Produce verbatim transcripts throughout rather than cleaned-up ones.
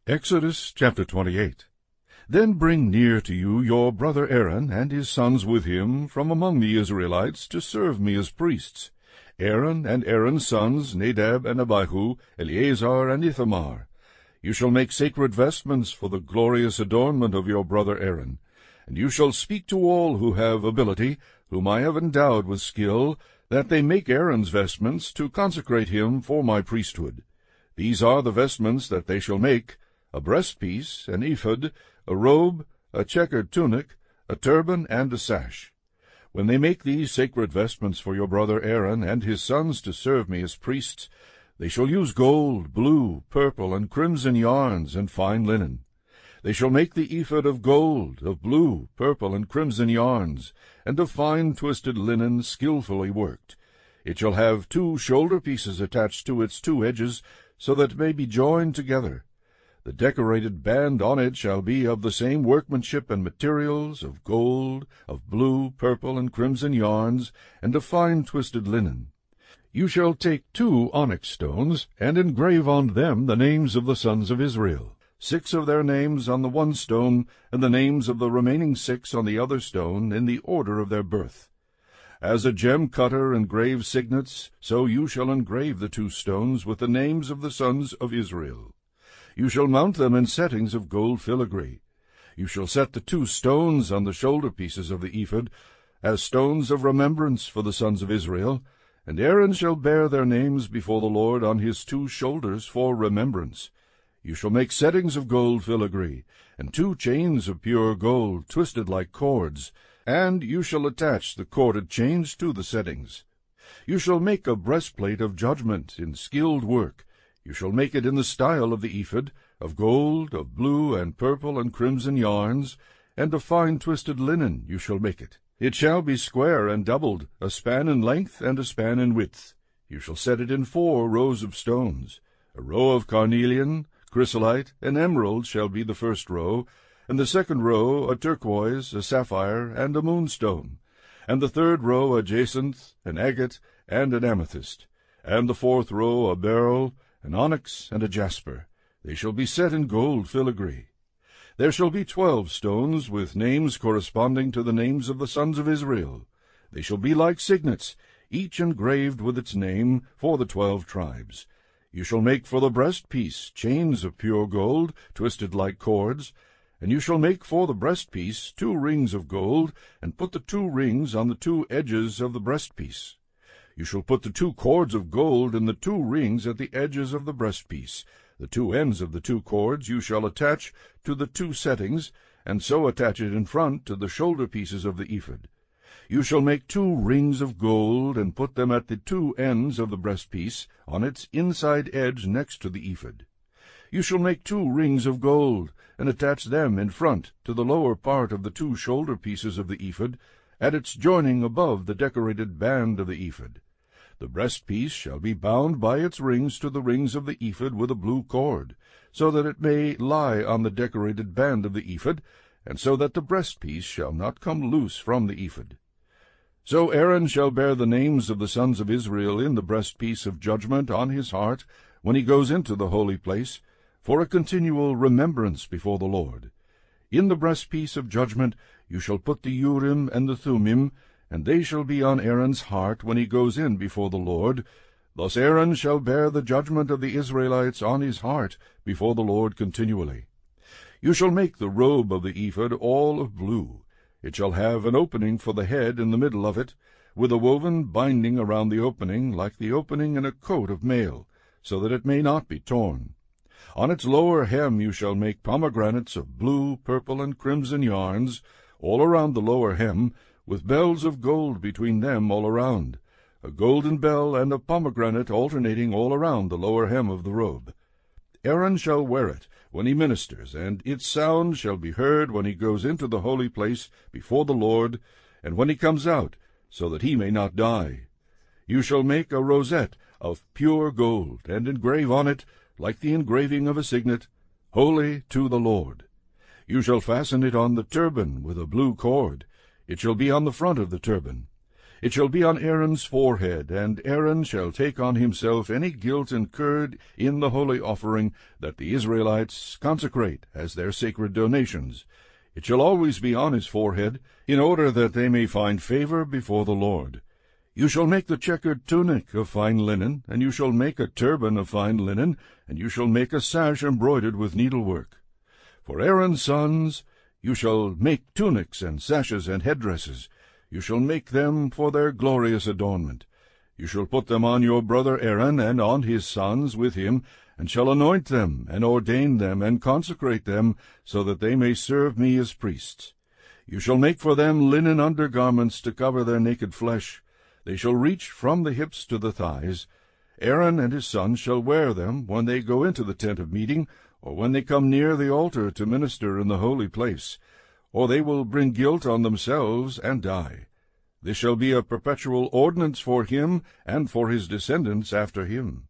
Exodus chapter twenty-eight. Then bring near to you your brother Aaron and his sons with him from among the Israelites to serve me as priests, Aaron and Aaron's sons, Nadab and Abihu, Eleazar and Ithamar. You shall make sacred vestments for the glorious adornment of your brother Aaron, and you shall speak to all who have ability, whom I have endowed with skill, that they make Aaron's vestments to consecrate him for my priesthood. These are the vestments that they shall make: a breastpiece, an ephod, a robe, a checkered tunic, a turban, and a sash. When they make these sacred vestments for your brother Aaron and his sons to serve me as priests, they shall use gold, blue, purple, and crimson yarns, and fine linen. They shall make the ephod of gold, of blue, purple, and crimson yarns, and of fine twisted linen skillfully worked. It shall have two shoulder pieces attached to its two edges, so that it may be joined together. The decorated band on it shall be of the same workmanship and materials, of gold, of blue, purple, and crimson yarns, and of fine twisted linen. You shall take two onyx stones, and engrave on them the names of the sons of Israel, six of their names on the one stone, and the names of the remaining six on the other stone, in the order of their birth. As a gem cutter engraves signets, so you shall engrave the two stones with the names of the sons of Israel. You shall mount them in settings of gold filigree. You shall set the two stones on the shoulder pieces of the ephod, as stones of remembrance for the sons of Israel, and Aaron shall bear their names before the Lord on his two shoulders for remembrance. You shall make settings of gold filigree, and two chains of pure gold, twisted like cords, and you shall attach the corded chains to the settings. You shall make a breastplate of judgment in skilled work. You shall make it in the style of the ephod, of gold, of blue, and purple, and crimson yarns, and of fine twisted linen you shall make it. It shall be square and doubled, a span in length and a span in width. You shall set it in four rows of stones. A row of carnelian, chrysolite, and emerald shall be the first row, and the second row a turquoise, a sapphire, and a moonstone, and the third row a jacinth, an agate, and an amethyst, and the fourth row a beryl, an onyx, and a jasper. They shall be set in gold filigree. There shall be twelve stones with names corresponding to the names of the sons of Israel. They shall be like signets, each engraved with its name for the twelve tribes. You shall make for the breastpiece chains of pure gold, twisted like cords, and you shall make for the breastpiece two rings of gold, and put the two rings on the two edges of the breastpiece. You shall put the two cords of gold in the two rings at the edges of the breastpiece. The two ends of the two cords you shall attach to the two settings, and so attach it in front to the shoulder pieces of the ephod. You shall make two rings of gold, and put them at the two ends of the breastpiece, on its inside edge next to the ephod. You shall make two rings of gold, and attach them in front to the lower part of the two shoulder pieces of the ephod, at its joining above the decorated band of the ephod. The breastpiece shall be bound by its rings to the rings of the ephod with a blue cord, so that it may lie on the decorated band of the ephod, and so that the breastpiece shall not come loose from the ephod. So Aaron shall bear the names of the sons of Israel in the breastpiece of judgment on his heart when he goes into the holy place, for a continual remembrance before the Lord. In the breastpiece of judgment you shall put the Urim and the Thummim, and they shall be on Aaron's heart when he goes in before the Lord. Thus Aaron shall bear the judgment of the Israelites on his heart before the Lord continually. You shall make the robe of the ephod all of blue. It shall have an opening for the head in the middle of it, with a woven binding around the opening, like the opening in a coat of mail, so that it may not be torn. On its lower hem you shall make pomegranates of blue, purple, and crimson yarns, all around the lower hem, with bells of gold between them all around, a golden bell and a pomegranate alternating all around the lower hem of the robe. Aaron shall wear it when he ministers, and its sound shall be heard when he goes into the holy place before the Lord, and when he comes out, so that he may not die. You shall make a rosette of pure gold, and engrave on it, like the engraving of a signet, Holy to the Lord. You shall fasten it on the turban with a blue cord. It shall be on the front of the turban. It shall be on Aaron's forehead, and Aaron shall take on himself any guilt incurred in the holy offering that the Israelites consecrate as their sacred donations. It shall always be on his forehead, in order that they may find favor before the Lord. You shall make the checkered tunic of fine linen, and you shall make a turban of fine linen, and you shall make a sash embroidered with needlework. For Aaron's sons you shall make tunics and sashes and headdresses. You shall make them for their glorious adornment. You shall put them on your brother Aaron and on his sons with him, and shall anoint them, and ordain them, and consecrate them, so that they may serve me as priests. You shall make for them linen undergarments to cover their naked flesh. They shall reach from the hips to the thighs. Aaron and his sons shall wear them when they go into the tent of meeting, or when they come near the altar to minister in the holy place, or they will bring guilt on themselves and die. This shall be a perpetual ordinance for him and for his descendants after him.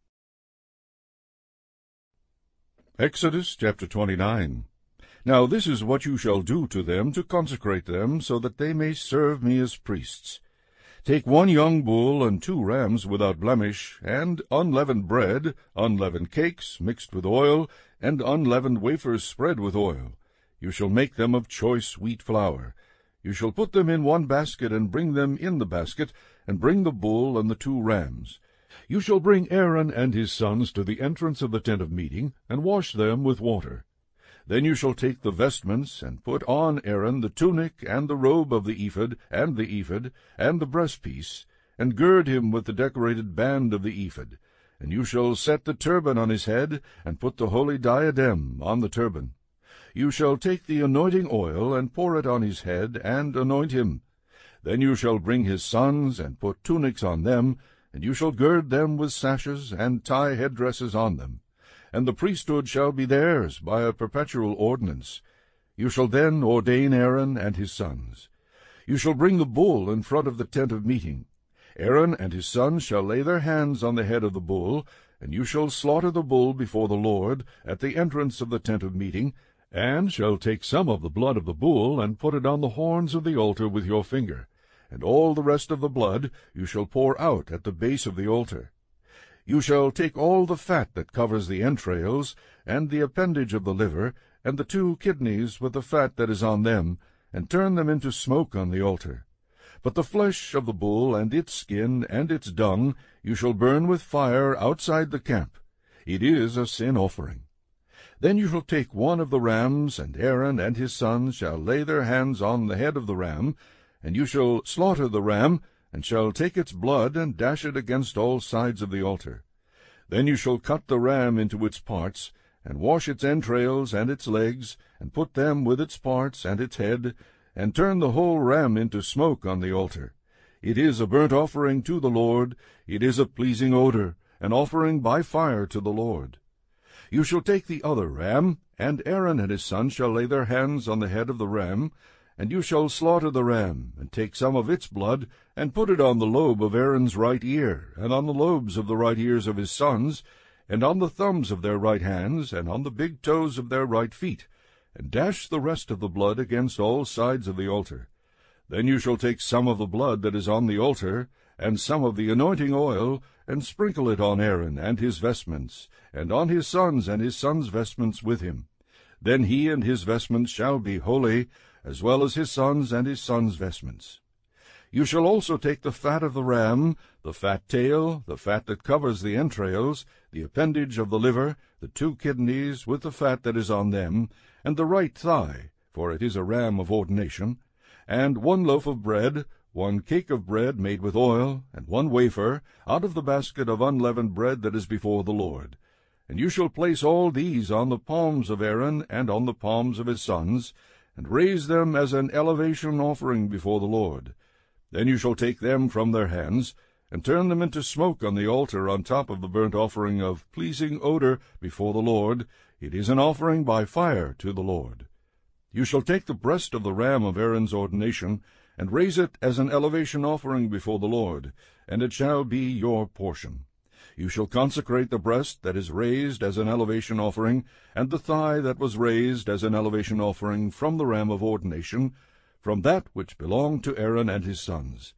Exodus chapter twenty-nine. Now this is what you shall do to them to consecrate them, so that they may serve me as priests. Take one young bull and two rams without blemish, and unleavened bread, unleavened cakes mixed with oil, and unleavened wafers spread with oil. You shall make them of choice wheat flour. You shall put them in one basket, and bring them in the basket, and bring the bull and the two rams. You shall bring Aaron and his sons to the entrance of the tent of meeting, and wash them with water. Then you shall take the vestments, and put on Aaron the tunic, and the robe of the ephod, and the ephod, and the breastpiece, and gird him with the decorated band of the ephod. And you shall set the turban on his head, and put the holy diadem on the turban. You shall take the anointing oil, and pour it on his head, and anoint him. Then you shall bring his sons, and put tunics on them, and you shall gird them with sashes, and tie headdresses on them. And the priesthood shall be theirs by a perpetual ordinance. You shall then ordain Aaron and his sons. You shall bring the bull in front of the tent of meeting. Aaron and his sons shall lay their hands on the head of the bull, and you shall slaughter the bull before the Lord at the entrance of the tent of meeting, and shall take some of the blood of the bull, and put it on the horns of the altar with your finger. And all the rest of the blood you shall pour out at the base of the altar. You shall take all the fat that covers the entrails, and the appendage of the liver, and the two kidneys with the fat that is on them, and turn them into smoke on the altar. But the flesh of the bull, and its skin, and its dung, you shall burn with fire outside the camp. It is a sin offering. Then you shall take one of the rams, and Aaron and his sons shall lay their hands on the head of the ram, and you shall slaughter the ram, and shall take its blood, and dash it against all sides of the altar. Then you shall cut the ram into its parts, and wash its entrails and its legs, and put them with its parts and its head, and turn the whole ram into smoke on the altar. It is a burnt offering to the Lord, it is a pleasing odor, an offering by fire to the Lord. You shall take the other ram, and Aaron and his sons shall lay their hands on the head of the ram, and you shall slaughter the ram, and take some of its blood, and put it on the lobe of Aaron's right ear, and on the lobes of the right ears of his sons, and on the thumbs of their right hands, and on the big toes of their right feet, and dash the rest of the blood against all sides of the altar. Then you shall take some of the blood that is on the altar, and some of the anointing oil, and sprinkle it on Aaron and his vestments, and on his sons and his sons' vestments with him. Then he and his vestments shall be holy, as well as his sons and his sons' vestments. You shall also take the fat of the ram, the fat tail, the fat that covers the entrails, the appendage of the liver, the two kidneys with the fat that is on them, and the right thigh, for it is a ram of ordination, and one loaf of bread, one cake of bread made with oil, and one wafer, out of the basket of unleavened bread that is before the Lord. And you shall place all these on the palms of Aaron and on the palms of his sons, and raise them as an elevation offering before the Lord. Then you shall take them from their hands, and turn them into smoke on the altar on top of the burnt offering of pleasing odor before the Lord. It is an offering by fire to the Lord. You shall take the breast of the ram of Aaron's ordination, and raise it as an elevation offering before the Lord, and it shall be your portion. You shall consecrate the breast that is raised as an elevation offering, and the thigh that was raised as an elevation offering from the ram of ordination, from that which belonged to Aaron and his sons.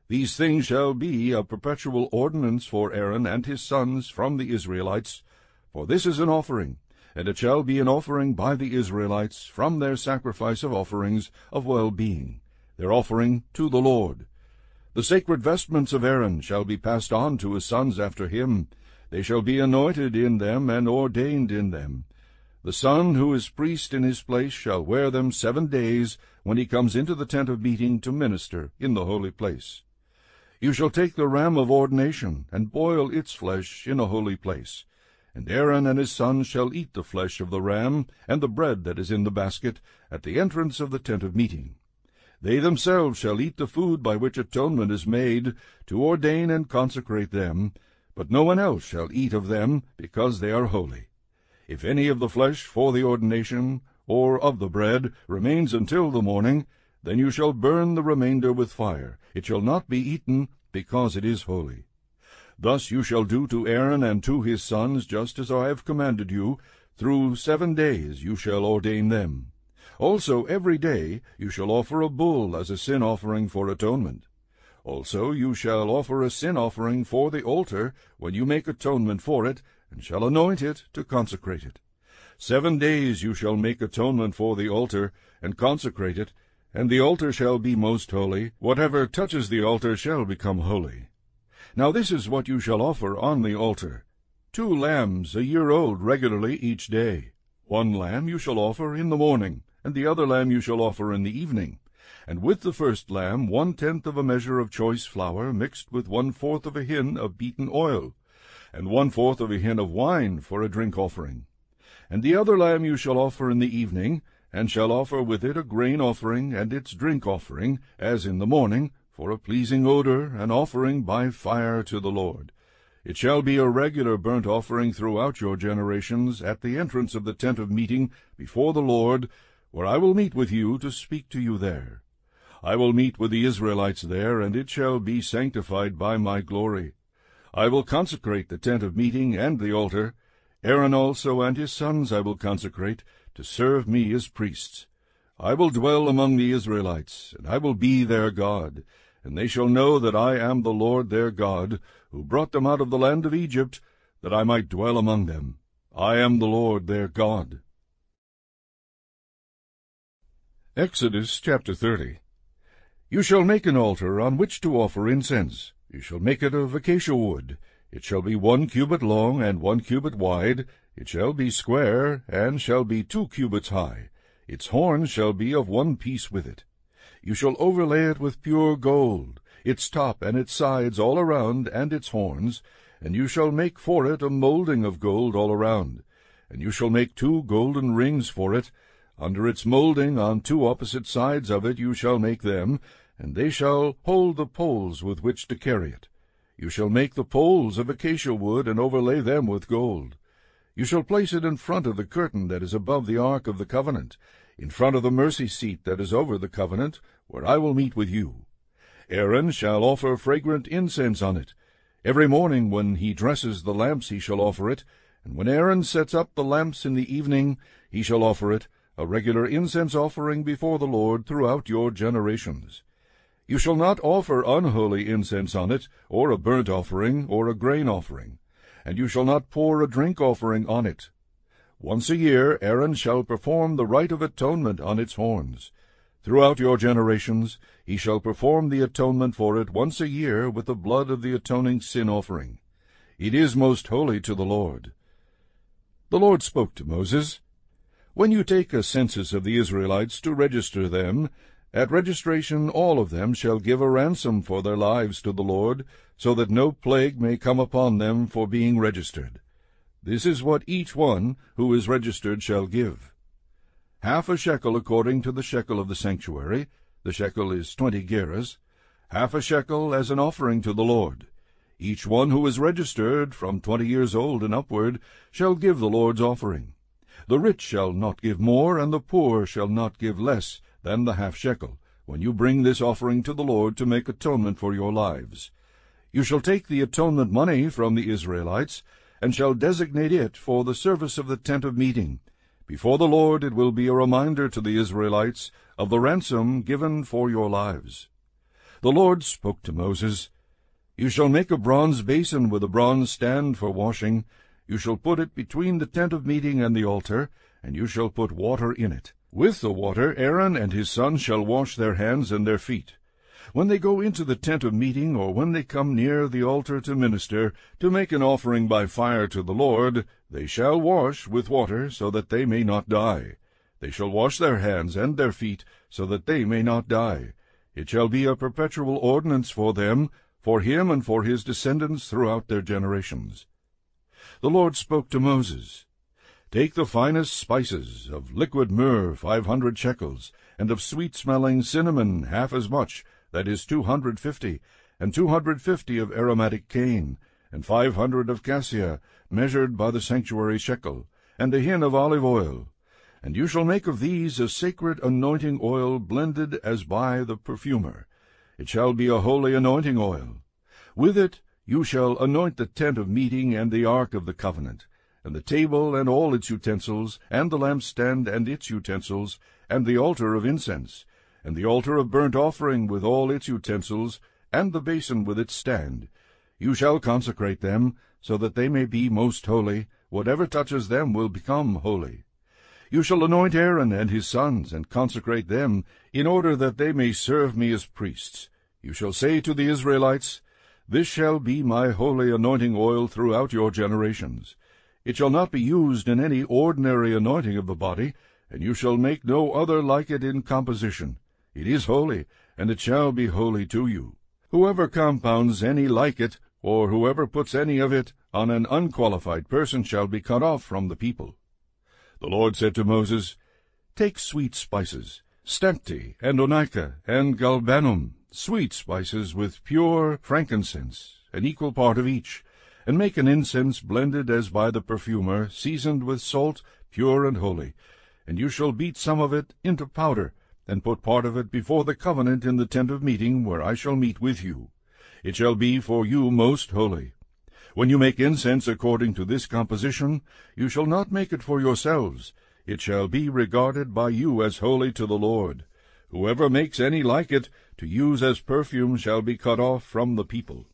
These things shall be a perpetual ordinance for Aaron and his sons from the Israelites, for this is an offering, and it shall be an offering by the Israelites from their sacrifice of offerings of well-being, their offering to the Lord. The sacred vestments of Aaron shall be passed on to his sons after him. They shall be anointed in them and ordained in them. The son who is priest in his place shall wear them seven days when he comes into the tent of meeting to minister in the holy place. You shall take the ram of ordination, and boil its flesh in a holy place. And Aaron and his sons shall eat the flesh of the ram, and the bread that is in the basket, at the entrance of the tent of meeting. They themselves shall eat the food by which atonement is made, to ordain and consecrate them, but no one else shall eat of them, because they are holy. If any of the flesh for the ordination, or of the bread, remains until the morning, then you shall burn the remainder with fire. It shall not be eaten, because it is holy. Thus you shall do to Aaron and to his sons, just as I have commanded you. Through seven days you shall ordain them. Also every day you shall offer a bull as a sin offering for atonement. Also you shall offer a sin offering for the altar when you make atonement for it, and shall anoint it to consecrate it. Seven days you shall make atonement for the altar, and consecrate it, and the altar shall be most holy. Whatever touches the altar shall become holy. Now this is what you shall offer on the altar: two lambs a year old regularly each day. One lamb you shall offer in the morning, and the other lamb you shall offer in the evening. And with the first lamb one-tenth of a measure of choice flour, mixed with one-fourth of a hin of beaten oil, and one-fourth of a hin of wine for a drink offering. And the other lamb you shall offer in the evening, and shall offer with it a grain offering and its drink offering, as in the morning, for a pleasing odor, an offering by fire to the Lord. It shall be a regular burnt offering throughout your generations, at the entrance of the tent of meeting before the Lord, where I will meet with you to speak to you there. I will meet with the Israelites there, and it shall be sanctified by my glory. I will consecrate the tent of meeting and the altar. Aaron also and his sons I will consecrate, to serve me as priests. I will dwell among the Israelites, and I will be their God, and they shall know that I am the Lord their God, who brought them out of the land of Egypt, that I might dwell among them. I am the Lord their God. Exodus chapter thirty. You shall make an altar on which to offer incense. You shall make it of acacia wood. It shall be one cubit long and one cubit wide. It shall be square, and shall be two cubits high. Its horns shall be of one piece with it. You shall overlay it with pure gold, its top and its sides all around, and its horns, and you shall make for it a moulding of gold all around. And you shall make two golden rings for it. Under its moulding on two opposite sides of it you shall make them, and they shall hold the poles with which to carry it. You shall make the poles of acacia wood, and overlay them with gold. You shall place it in front of the curtain that is above the ark of the covenant, in front of the mercy seat that is over the covenant, where I will meet with you. Aaron shall offer fragrant incense on it. Every morning when he dresses the lamps he shall offer it, and when Aaron sets up the lamps in the evening he shall offer it, a regular incense offering before the Lord throughout your generations. You shall not offer unholy incense on it, or a burnt offering, or a grain offering, and you shall not pour a drink offering on it. Once a year Aaron shall perform the rite of atonement on its horns. Throughout your generations he shall perform the atonement for it once a year with the blood of the atoning sin offering. It is most holy to the Lord. The Lord spoke to Moses, When you take a census of the Israelites to register them, at registration all of them shall give a ransom for their lives to the Lord, so that no plague may come upon them for being registered. This is what each one who is registered shall give. Half a shekel according to the shekel of the sanctuary, the shekel is twenty gerahs, half a shekel as an offering to the Lord. Each one who is registered, from twenty years old and upward, shall give the Lord's offering. The rich shall not give more, and the poor shall not give less than the half shekel, when you bring this offering to the Lord to make atonement for your lives. You shall take the atonement money from the Israelites, and shall designate it for the service of the tent of meeting. Before the Lord it will be a reminder to the Israelites of the ransom given for your lives. The Lord spoke to Moses, You shall make a bronze basin with a bronze stand for washing. You shall put it between the tent of meeting and the altar, and you shall put water in it. With the water Aaron and his sons shall wash their hands and their feet. When they go into the tent of meeting, or when they come near the altar to minister, to make an offering by fire to the Lord, they shall wash with water, so that they may not die. They shall wash their hands and their feet, so that they may not die. It shall be a perpetual ordinance for them, for him and for his descendants throughout their generations. The Lord spoke to Moses, Take the finest spices, of liquid myrrh five hundred shekels, and of sweet-smelling cinnamon half as much, that is two hundred fifty, and two hundred fifty of aromatic cane, and five hundred of cassia, measured by the sanctuary shekel, and a hin of olive oil. And you shall make of these a sacred anointing oil, blended as by the perfumer. It shall be a holy anointing oil. With it you shall anoint the tent of meeting and the ark of the covenant, and the table and all its utensils, and the lampstand and its utensils, and the altar of incense, and the altar of burnt offering with all its utensils, and the basin with its stand. You shall consecrate them, so that they may be most holy. Whatever touches them will become holy. You shall anoint Aaron and his sons, and consecrate them, in order that they may serve me as priests. You shall say to the Israelites, This shall be my holy anointing oil throughout your generations. It shall not be used in any ordinary anointing of the body, and you shall make no other like it in composition. It is holy, and it shall be holy to you. Whoever compounds any like it, or whoever puts any of it on an unqualified person, shall be cut off from the people. The Lord said to Moses, Take sweet spices, stacte, and onycha, and galbanum, sweet spices with pure frankincense, an equal part of each, and make an incense blended as by the perfumer, seasoned with salt, pure and holy. And you shall beat some of it into powder, and put part of it before the covenant in the tent of meeting, where I shall meet with you. It shall be for you most holy. When you make incense according to this composition, you shall not make it for yourselves. It shall be regarded by you as holy to the Lord. Whoever makes any like it, to use as perfume, shall be cut off from the people.